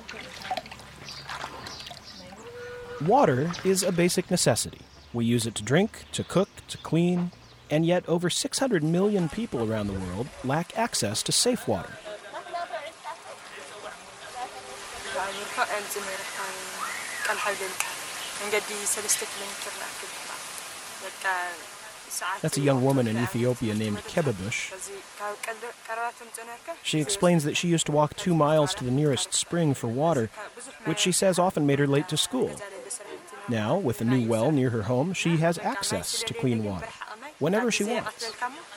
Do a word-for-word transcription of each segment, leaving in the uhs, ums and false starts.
Water is a basic necessity. We use it to drink, to cook, to clean, and yet over six hundred million people around the world lack access to safe water. That's a young woman in Ethiopia named Kebebush. She explains that she used to walk two miles to the nearest spring for water, which she says often made her late to school. Now, with a new well near her home, she has access to clean water whenever she wants.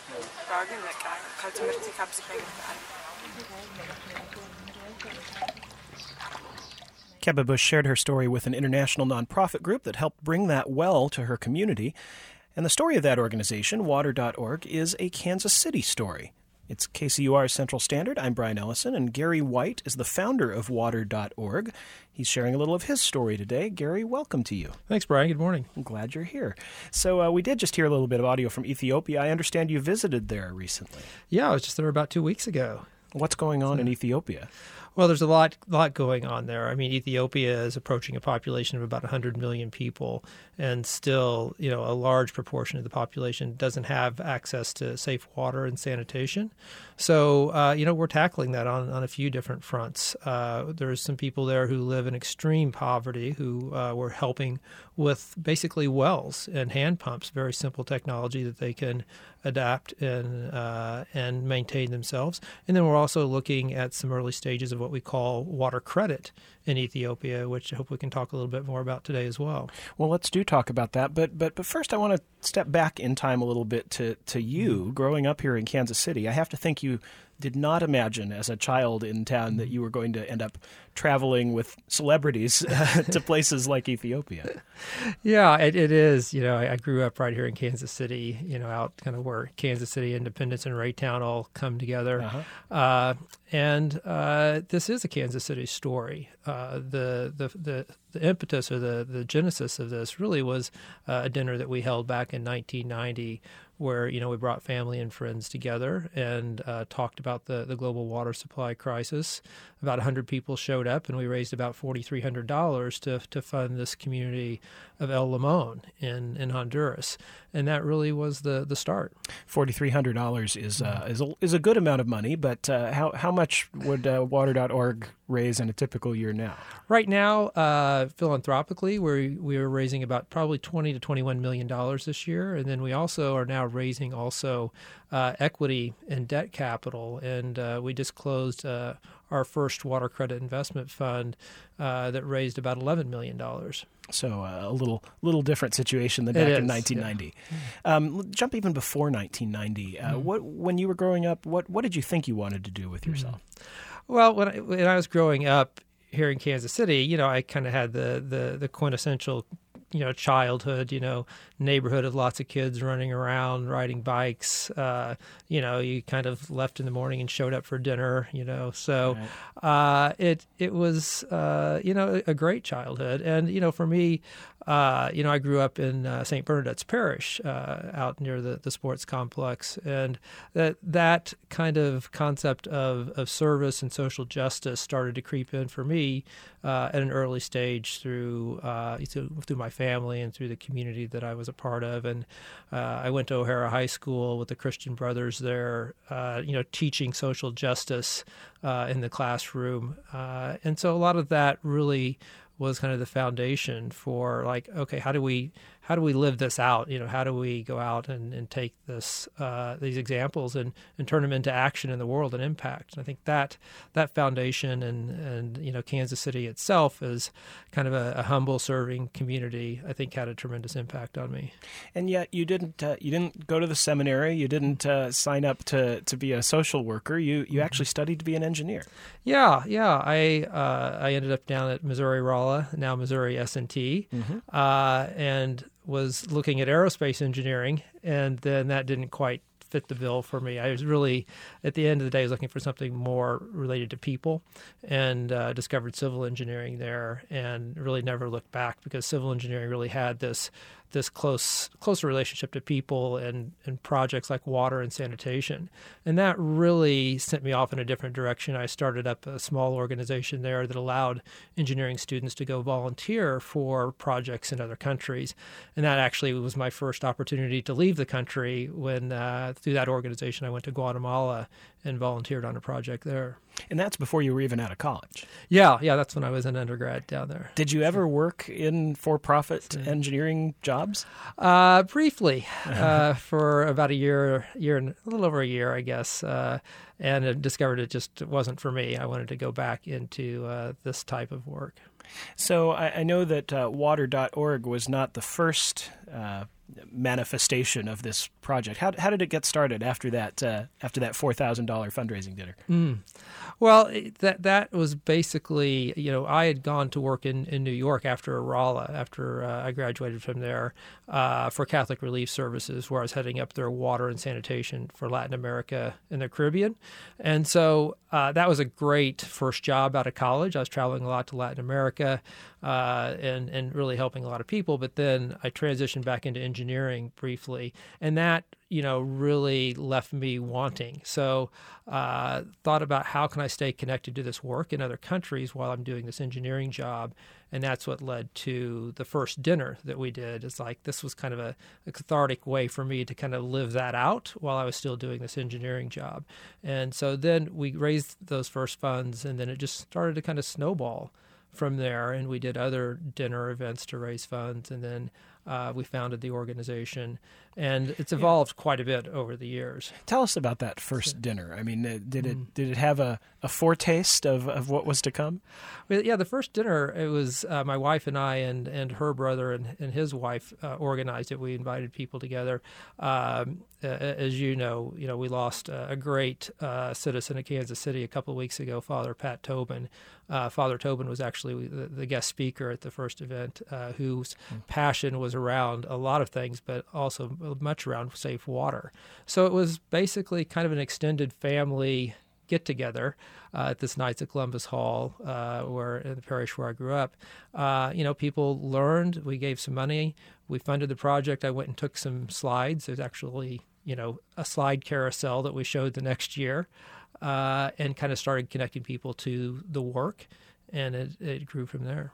Kebebush shared her story with an international nonprofit group that helped bring that well to her community. And the story of that organization, water dot org, is a Kansas City story. It's K C U R's Central Standard. I'm Brian Ellison, and Gary White is the founder of water dot org. He's sharing a little of his story today. Gary, welcome to you. Thanks, Brian. Good morning. I'm glad you're here. So uh, we did just hear a little bit of audio from Ethiopia. I understand you visited there recently. Yeah, I was just there about two weeks ago. What's going on so, in Ethiopia? Well, there's a lot lot going on there. I mean, Ethiopia is approaching a population of about one hundred million people, and still, you know, a large proportion of the population doesn't have access to safe water and sanitation. So, uh, you know, we're tackling that on, on a few different fronts. Uh, there's some people there who live in extreme poverty who uh, we're helping with basically wells and hand pumps, very simple technology that they can adapt and uh, and maintain themselves. And then we're also looking at some early stages of what we call water credit in Ethiopia, which I hope we can talk a little bit more about today as well. Well, let's do talk about that. But but but first I want to step back in time a little bit to, to you. Growing up here in Kansas City, I have to think you did not imagine as a child in town that you were going to end up traveling with celebrities uh, to places like Ethiopia. Yeah, it, it is. You know, I, I grew up right here in Kansas City, you know, out kind of where Kansas City, Independence, and Raytown all come together. Uh-huh. Uh, and uh, this is a Kansas City story. Uh, the, the the the impetus or the, the genesis of this really was uh, a dinner that we held back in nineteen ninety where, you know, we brought family and friends together and uh, talked about the, the global water supply crisis. About one hundred people showed up, and we raised about four thousand three hundred dollars to to fund this community of El Limon in, in Honduras. And that really was the, the start. four thousand three hundred dollars is uh, is a, is a good amount of money, but uh, how how much would uh, water dot org raise in a typical year now? Right now, uh, philanthropically, we we are raising about probably twenty to twenty-one million dollars this year, and then we also are now raising also uh, equity and debt capital, and uh, we just closed uh, our first water credit investment fund uh, that raised about eleven million dollars. So uh, a little little different situation than back in nineteen ninety. Yeah. Um, jump even before nineteen ninety. Uh, mm-hmm. What when you were growing up, what what did you think you wanted to do with yourself? Mm-hmm. Well, when I, when I was growing up here in Kansas City, you know, I kind of had the, the the quintessential, you know, childhood, you know, neighborhood of lots of kids running around, riding bikes. Uh, you know, you kind of left in the morning and showed up for dinner, you know. So right. uh, it it was, uh, you know, a great childhood. And, you know, for me, uh, you know, I grew up in uh, Saint Bernadette's Parish uh, out near the, the sports complex. And that that kind of concept of, of service and social justice started to creep in for me uh, at an early stage through, uh, through, through my family and through the community that I was a part of. And uh, I went to O'Hara High School with the Christian Brothers there, uh, you know, teaching social justice uh, in the classroom. Uh, and so a lot of that really was kind of the foundation for like, okay, how do we how do we live this out? You know, how do we go out and, and take this uh, these examples and, and turn them into action in the world and impact? And I think that that foundation and, and you know, Kansas City itself is kind of a, a humble serving community, I think had a tremendous impact on me. And yet you didn't uh, you didn't go to the seminary, you didn't uh, sign up to, to be a social worker, you you actually studied to be an engineer. Yeah, yeah. I uh, I ended up down at Missouri Rolla, now Missouri S and T, mm-hmm. uh, and was looking at aerospace engineering, and then that didn't quite fit the bill for me. I was really, at the end of the day, I was looking for something more related to people, and uh, discovered civil engineering there, and really never looked back because civil engineering really had this this close closer relationship to people and, and projects like water and sanitation. And that really sent me off in a different direction. I started up a small organization there that allowed engineering students to go volunteer for projects in other countries. And that actually was my first opportunity to leave the country when, uh, through that organization, I went to Guatemala and volunteered on a project there. And that's before you were even out of college. Yeah, yeah, that's when I was an undergrad down there. Did you ever work in for-profit engineering jobs? Uh, briefly, uh, for about a year, year, and a little over a year, I guess, uh, and I discovered it just wasn't for me. I wanted to go back into uh, this type of work. So I, I know that uh, water dot org was not the first uh, manifestation of this project. How, how did it get started after that uh, after that four thousand dollars fundraising dinner? Mm. Well, that that was basically, you know, I had gone to work in, in New York after Rolla, after uh, I graduated from there, uh, for Catholic Relief Services, where I was heading up their water and sanitation for Latin America and the Caribbean. And so uh, that was a great first job out of college. I was traveling a lot to Latin America uh, and, and really helping a lot of people. But then I transitioned back into engineering briefly, and that you know, really left me wanting. So uh, thought about how can I stay connected to this work in other countries while I'm doing this engineering job. And that's what led to the first dinner that we did. It's like this was kind of a, a cathartic way for me to kind of live that out while I was still doing this engineering job. And so then we raised those first funds, and then it just started to kind of snowball from there. And we did other dinner events to raise funds, and then Uh, we founded the organization, and it's evolved yeah. quite a bit over the years. Tell us about that first dinner. I mean, uh, did it mm. did it have a, a foretaste of, of what was to come? Well, yeah, the first dinner, it was uh, my wife and I and, and her brother and, and his wife uh, organized it. We invited people together. Um, uh, as you know, you know, we lost uh, a great uh, citizen of Kansas City a couple of weeks ago, Father Pat Tobin. Uh, Father Tobin was actually the, the guest speaker at the first event, uh, whose mm. passion was around a lot of things, but also much around safe water. So it was basically kind of an extended family get-together uh, at this Knights of Columbus Hall, uh, where in the parish where I grew up. Uh, you know, people learned. We gave some money. We funded the project. I went and took some slides. There's actually, you know, a slide carousel that we showed the next year, uh, and kind of started connecting people to the work, and it, it grew from there.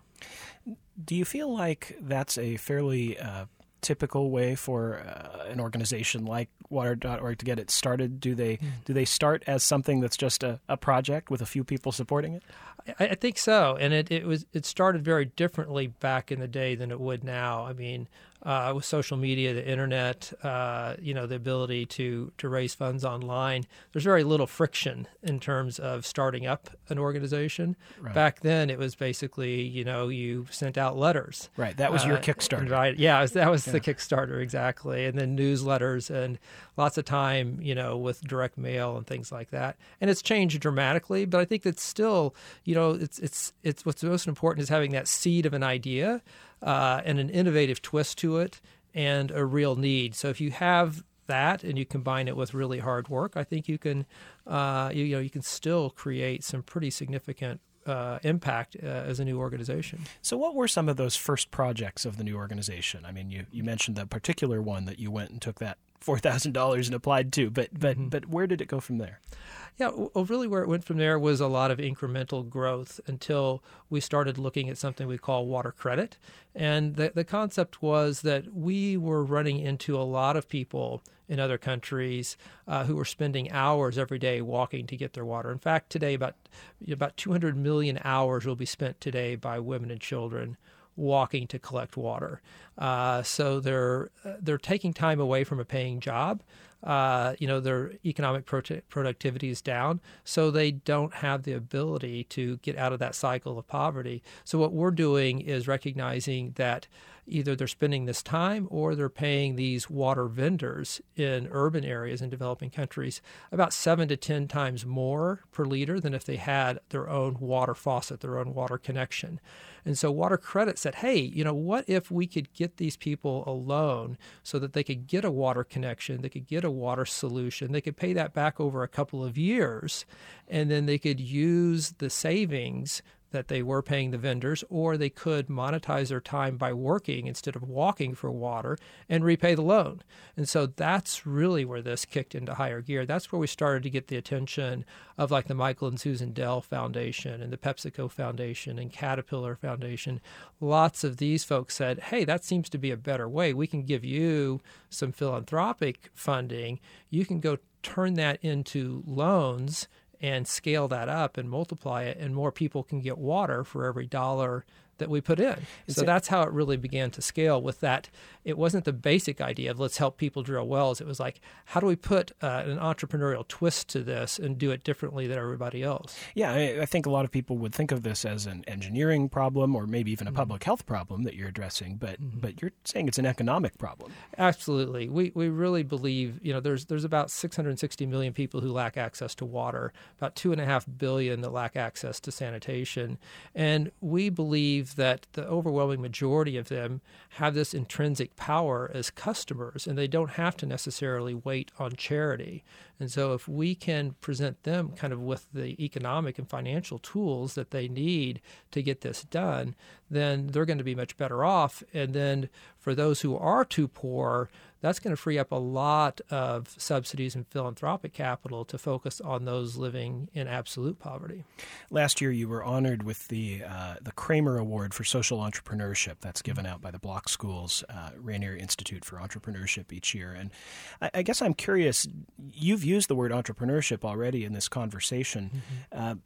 Do you feel like that's a fairly uh, typical way for uh, an organization like water dot org to get it started? Do they mm. do they start as something that's just a, a project with a few people supporting it? I, I think so, and it, it was it started very differently back in the day than it would now. I mean, uh, with social media, the internet, uh, you know, the ability to to raise funds online, there's very little friction in terms of starting up an organization. Right. Back then, it was basically, you know, you sent out letters. Right, that was your uh, Kickstarter. Right, yeah, was, that was yeah. the Kickstarter, exactly. And then newsletters and lots of time, you know, with direct mail and things like that. And it's changed dramatically, but I think it's still, you know, it's it's it's what's most important is having that seed of an idea uh, and an innovative twist to it and a real need. So if you have that and you combine it with really hard work, I think you can, uh, you, you know, you can still create some pretty significant Uh, impact uh, as a new organization. So what were some of those first projects of the new organization? I mean, you, you mentioned the particular one that you went and took that four thousand dollars and applied to, but but mm-hmm. but where did it go from there? Yeah, well, really where it went from there was a lot of incremental growth until we started looking at something we call water credit. And the, the concept was that we were running into a lot of people in other countries uh, who were spending hours every day walking to get their water. In fact, today about about two hundred million hours will be spent today by women and children walking to collect water. Uh, so they're they're taking time away from a paying job. Uh, you know, their economic pro- productivity is down, so they don't have the ability to get out of that cycle of poverty. So what we're doing is recognizing that either they're spending this time or they're paying these water vendors in urban areas in developing countries about seven to ten times more per liter than if they had their own water faucet, their own water connection. And so Water Credit said, hey, you know, what if we could get these people a loan so that they could get a water connection, they could get a water solution, they could pay that back over a couple of years, and then they could use the savings that they were paying the vendors, or they could monetize their time by working instead of walking for water and repay the loan. And so that's really where this kicked into higher gear. That's where we started to get the attention of like the Michael and Susan Dell Foundation and the PepsiCo Foundation and Caterpillar Foundation. Lots of these folks said, hey, that seems to be a better way. We can give you some philanthropic funding. You can go turn that into loans and scale that up and multiply it, and more people can get water for every dollar that we put in. Is so it, that's how it really began to scale with that. It wasn't the basic idea of let's help people drill wells. It was like, how do we put uh, an entrepreneurial twist to this and do it differently than everybody else? Yeah, I, I think a lot of people would think of this as an engineering problem or maybe even a mm-hmm. public health problem that you're addressing, but mm-hmm. but you're saying it's an economic problem. Absolutely. We we really believe, you know, there's there's about six hundred sixty million people who lack access to water, about two and a half billion that lack access to sanitation. And we believe that the overwhelming majority of them have this intrinsic power as customers, and they don't have to necessarily wait on charity. And so if we can present them kind of with the economic and financial tools that they need to get this done, then they're going to be much better off. And then for those who are too poor, that's going to free up a lot of subsidies and philanthropic capital to focus on those living in absolute poverty. Last year, you were honored with the uh, the Kramer Award for Social Entrepreneurship. That's given out by the Block School's uh, Rainier Institute for Entrepreneurship each year. And I, I guess I'm curious, you've used the word entrepreneurship already in this conversation. Mm-hmm. Uh,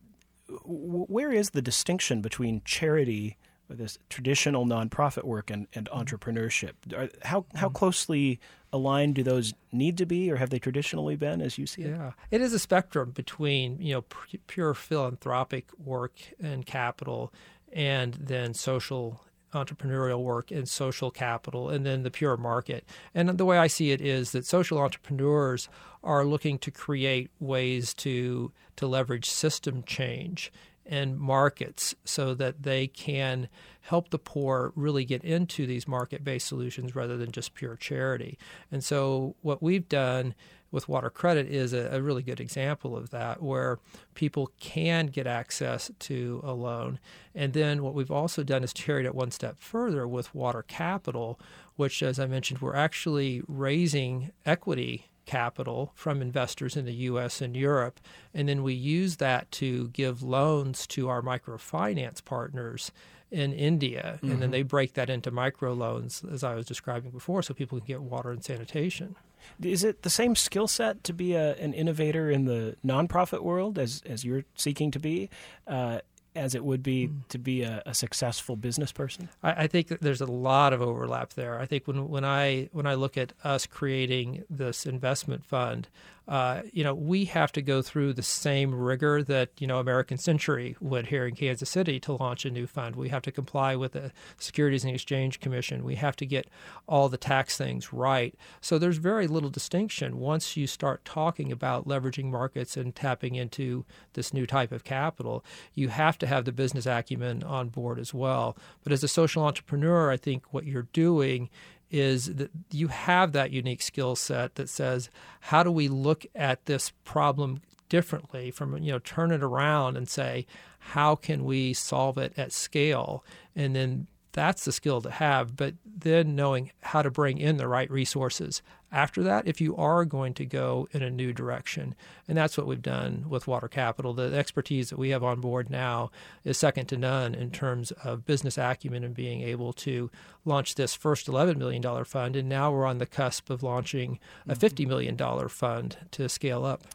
w- where is the distinction between charity, this traditional nonprofit work, and, and entrepreneurship? Are, how how closely aligned do those need to be, or have they traditionally been, as you see it? Yeah, it is a spectrum between, you know, p- pure philanthropic work and capital, and then social entrepreneurial work and social capital, and then the pure market. And the way I see it is that social entrepreneurs are looking to create ways to to leverage system change and markets so that they can help the poor really get into these market-based solutions rather than just pure charity. And so what we've done with Water Credit is a, a really good example of that, where people can get access to a loan. And then what we've also done is carried it one step further with Water Capital, which, as I mentioned, we're actually raising equity capital from investors in the U S and Europe, and then we use that to give loans to our microfinance partners in India, mm-hmm. and then they break that into microloans, as I was describing before, so people can get water and sanitation. Is it the same skill set to be a, an innovator in the nonprofit world as as you're seeking to be, uh, as it would be mm. to be a, a successful business person? I, I think that there's a lot of overlap there. I think when when I when I look at us creating this investment fund, uh, you know, we have to go through the same rigor that, you know, American Century would here in Kansas City to launch a new fund. We have to comply with the Securities and Exchange Commission. We have to get all the tax things right. So there's very little distinction once you start talking about leveraging markets and tapping into this new type of capital. You have to have the business acumen on board as well. But as a social entrepreneur, I think what you're doing is that you have that unique skill set that says, how do we look at this problem differently, from, you know, turn it around and say, how can we solve it at scale? And then that's the skill to have, but then knowing how to bring in the right resources after that if you are going to go in a new direction. And that's what we've done with Water Capital. The expertise that we have on board now is second to none in terms of business acumen and being able to launch this first eleven million dollars fund, and now we're on the cusp of launching a fifty million dollars fund to scale up.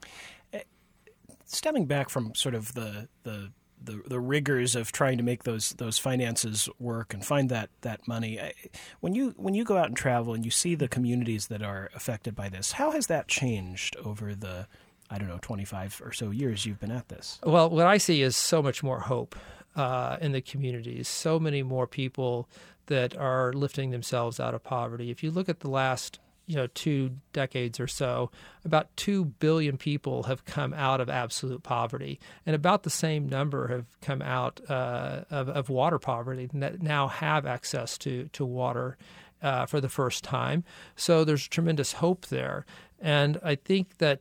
Stemming back from sort of the the The, the rigors of trying to make those those finances work and find that that money. When you when you go out and travel and you see the communities that are affected by this, how has that changed over the, I don't know, twenty-five or so years you've been at this? Well, what I see is so much more hope uh, in the communities, so many more people that are lifting themselves out of poverty. If you look at the last you know, two decades or so, about two billion people have come out of absolute poverty, and about the same number have come out uh, of, of water poverty that now have access to, to water uh, for the first time. So there's tremendous hope there. And I think that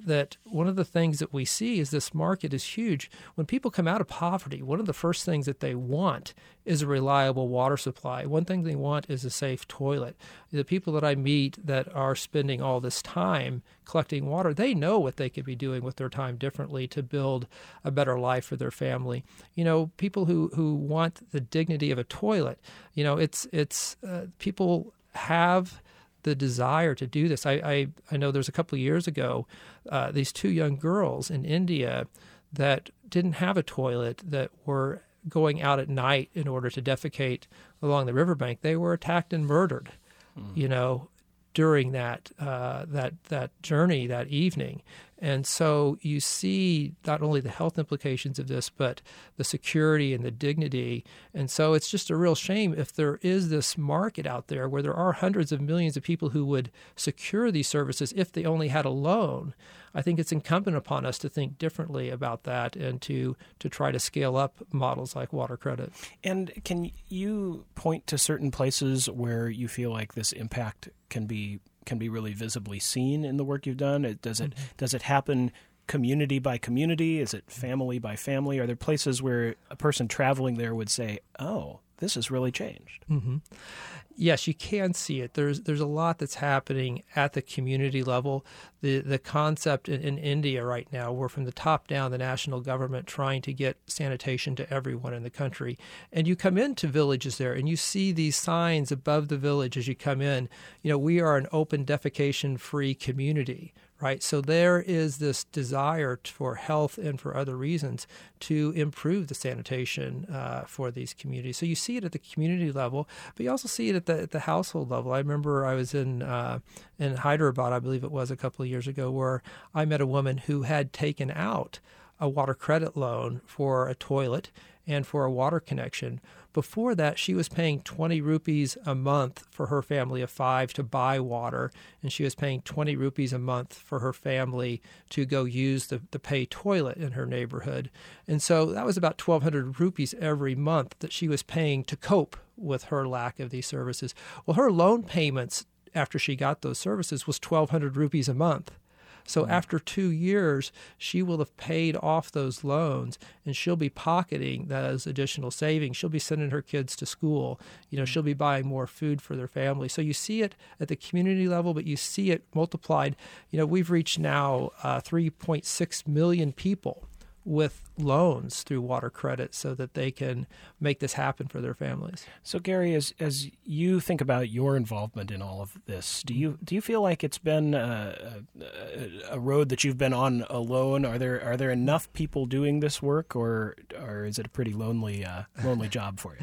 that one of the things that we see is this market is huge. When people come out of poverty, one of the first things that they want is a reliable water supply. One thing they want is a safe toilet. The people that I meet that are spending all this time collecting water, they know what they could be doing with their time differently to build a better life for their family. You know, people who, who want the dignity of a toilet, you know, it's, it's uh, people have the desire to do this. I, I, I know there's a couple of years ago, uh, these two young girls in India that didn't have a toilet, that were going out at night in order to defecate along the riverbank. They were attacked and murdered, mm. you know, during that uh, that that journey that evening. And so you see not only the health implications of this, but the security and the dignity. And so it's just a real shame if there is this market out there where there are hundreds of millions of people who would secure these services if they only had a loan. I think it's incumbent upon us to think differently about that and to, to try to scale up models like water credit. And can you point to certain places where you feel like this impact can be can be really visibly seen in the work you've done? It, does it mm-hmm. does it happen community by community? Is it family by family? Are there places where a person traveling there would say, oh, this has really changed? Mm-hmm. Yes, you can see it. There's there's a lot that's happening at the community level. The the concept in, in India right now, we're from the top down, the national government trying to get sanitation to everyone in the country. And you come into villages there and you see these signs above the village as you come in. You know, we are an open defecation-free community. Right. So there is this desire for health and for other reasons to improve the sanitation uh, for these communities. So you see it at the community level, but you also see it at the, at the household level. I remember I was in uh, in Hyderabad, I believe it was a couple of years ago, where I met a woman who had taken out a water credit loan for a toilet and for a water connection. Before that, she was paying twenty rupees a month for her family of five to buy water, and she was paying twenty rupees a month for her family to go use the, the pay toilet in her neighborhood. And so that was about twelve hundred rupees every month that she was paying to cope with her lack of these services. Well, her loan payments after she got those services was twelve hundred rupees a month. So mm-hmm. after two years, she will have paid off those loans, and she'll be pocketing those additional savings. She'll be sending her kids to school. You know, mm-hmm. she'll be buying more food for their family. So you see it at the community level, but you see it multiplied. You know, we've reached now uh, three point six million people with loans through water credit so that they can make this happen for their families. So Gary, as as you think about your involvement in all of this, do you do you feel like it's been a, a, a road that you've been on alone? Are there are there enough people doing this work, or or is it a pretty lonely uh, lonely job for you?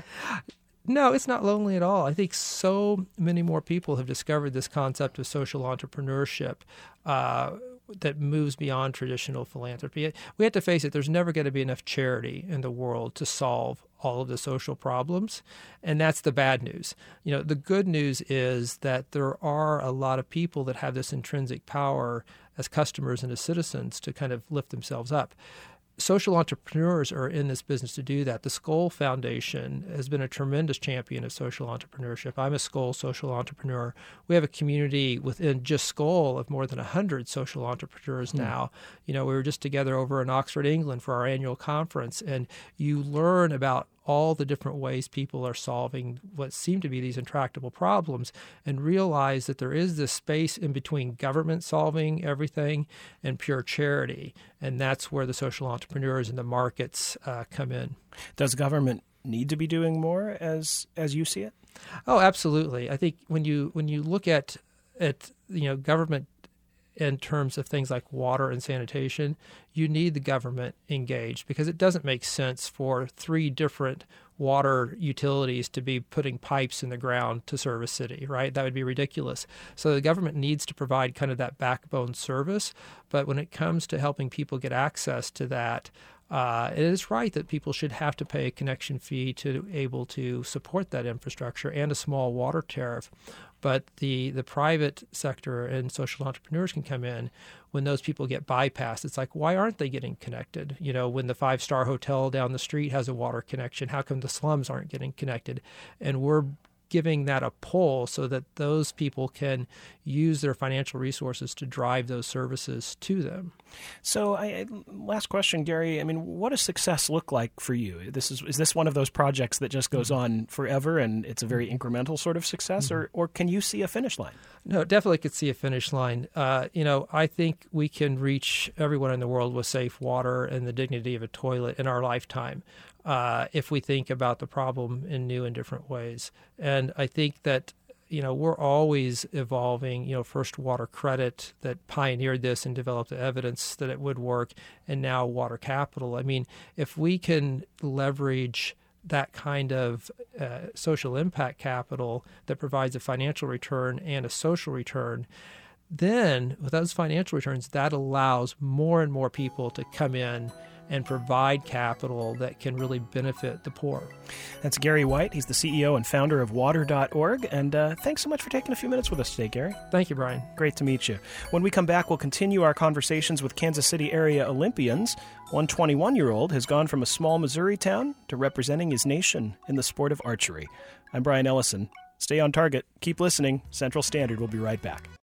No, it's not lonely at all. I think so many more people have discovered this concept of social entrepreneurship uh, that moves beyond traditional philanthropy. We have to face it, there's never going to be enough charity in the world to solve all of the social problems, and that's the bad news. You know, the good news is that there are a lot of people that have this intrinsic power as customers and as citizens to kind of lift themselves up. Social entrepreneurs are in this business to do that. The Skoll Foundation has been a tremendous champion of social entrepreneurship. I'm a Skoll social entrepreneur. We have a community within just Skoll of more than one hundred social entrepreneurs mm. now. You know, we were just together over in Oxford, England for our annual conference, and you learn about all the different ways people are solving what seem to be these intractable problems, and realize that there is this space in between government solving everything and pure charity. And that's where the social entrepreneurs and the markets uh, come in. Does government need to be doing more as as you see it? Oh, absolutely. I think when you when you look at at you know government in terms of things like water and sanitation, you need the government engaged, because it doesn't make sense for three different water utilities to be putting pipes in the ground to serve a city, right? That would be ridiculous. So the government needs to provide kind of that backbone service. But when it comes to helping people get access to that, Uh, it is right that people should have to pay a connection fee to be able to support that infrastructure and a small water tariff. But the, the private sector and social entrepreneurs can come in when those people get bypassed. It's like, why aren't they getting connected? You know, when the five-star hotel down the street has a water connection, how come the slums aren't getting connected? And we're giving that a pull so that those people can use their financial resources to drive those services to them. So, I, last question, Gary. I mean, what does success look like for you? This is is this one of those projects that just goes on forever and it's a very incremental sort of success, mm-hmm. or or can you see a finish line? No, definitely could see a finish line. Uh, you know, I think we can reach everyone in the world with safe water and the dignity of a toilet in our lifetime. Uh, if we think about the problem in new and different ways. And I think that, you know, we're always evolving, you know, first water credit that pioneered this and developed the evidence that it would work, and now water capital. I mean, if we can leverage that kind of uh, social impact capital that provides a financial return and a social return, then with those financial returns, that allows more and more people to come in and provide capital that can really benefit the poor. That's Gary White. He's the C E O and founder of water dot org. And uh, thanks so much for taking a few minutes with us today, Gary. Thank you, Brian. Great to meet you. When we come back, we'll continue our conversations with Kansas City area Olympians. One twenty-one-year-old has gone from a small Missouri town to representing his nation in the sport of archery. I'm Brian Ellison. Stay on target. Keep listening. Central Standard will be right back.